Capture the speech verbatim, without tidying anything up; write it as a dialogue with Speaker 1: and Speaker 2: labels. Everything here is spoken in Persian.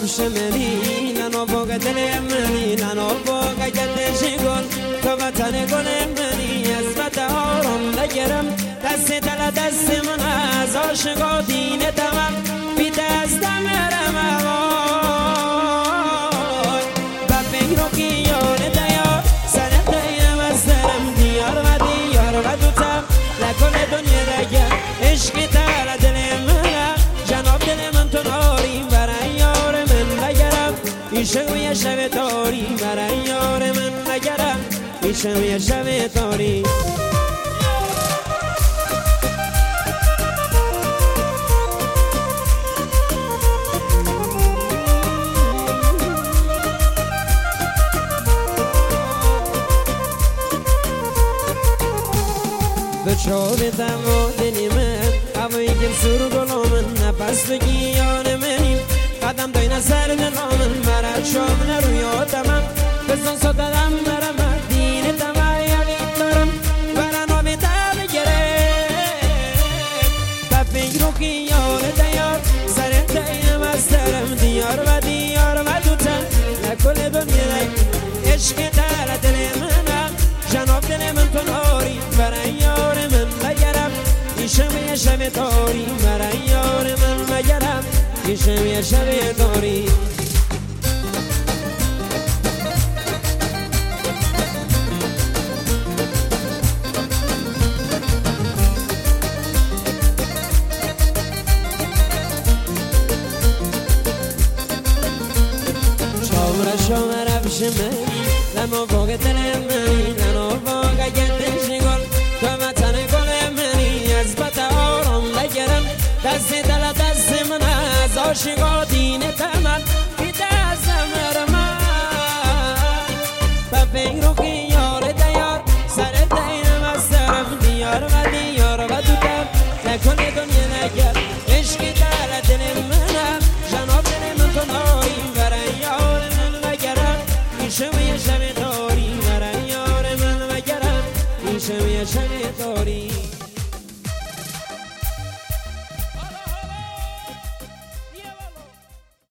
Speaker 1: رفش منی ننو باگ دل منی ننو باگ گردش گل تو وطن گل منی از بطارم نگرم دست دل دست من از عاشقا دین تمام بی دست مرم آوای و فکر و خیال دیار سرم دیم از درم دیار و دیار و دوتم لکل دنیا دگر عشق تر دل من جناب دل من تو ناری برای یار من نگرم ایشم یه شب تاری برای یار من نگرم ایشم یه شب تاری بچه دم دلی من هوایی گل سر گلا من نفس بگی یان منیم قدم داین سر دلا من مرد شام نرویا تمام بزن سادم برم دین تمام یقین دارم برن آبی تر گرفت و فکر و خیال دیار سرم دایم از درم دیار و دیار و دوتن لکل دنیا عشق در دل منم جناب دل من تو ناری برای یار من نگرم ایشم یه شب تاری برای یار من نگرم ایشم یه شب تاری شاور شاور رفش منی لما باگ دل منی لما باگ گردش گل تو وطن گل منی از بطارم نگرم دست دل دست من از عاشقا دین تمام بی دست مرم و فکر و خیال دیار سر دینم از درم دیار و دیار و دوتم نکن دنیا نگر عشق در دل منم جناب دل من تو ناری برای یار من نگرم ایشم یه شب تاری برای یار من نگرم ایشم یه شب تاری